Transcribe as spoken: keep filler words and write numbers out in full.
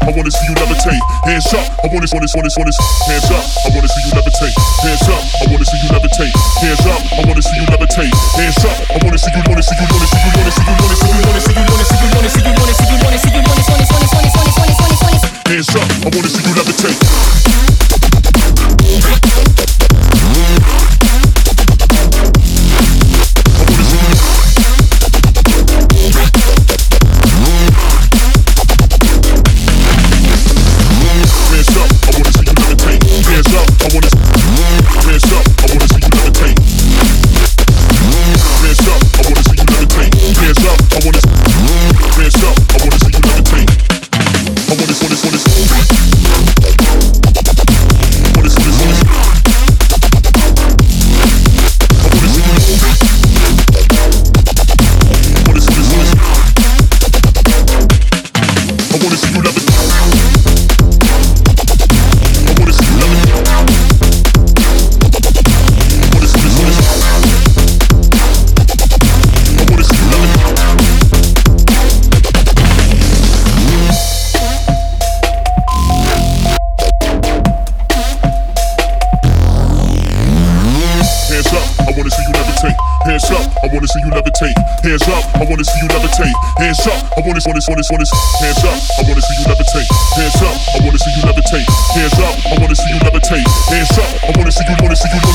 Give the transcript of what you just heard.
I wanna see you levitate. Hands up, I wanna, wanna, wanna, wanna. Hands up, I wanna see you levitate. Hands up, I wanna see you levitate. Hands up, I wanna see you levitate. Hands up, I wanna see you, wanna see you, wanna see you, wanna see you, wanna see you, wanna see you, wanna see you, wanna see you, wanna see you, wanna see you, wanna see you, wanna see you, wanna see you, wanna see you, wanna see you. Hands up, I wanna see you levitate. Hands up, I wanna see you levitate. Hands up, I wanna see you levitate. Hands up, I wanna, wanna, wanna, wanna. Hands up, I wanna see you levitate. Hands up, I wanna see you levitate. Hands up, I wanna see you levitate. Hands up, I wanna see you, wanna see you.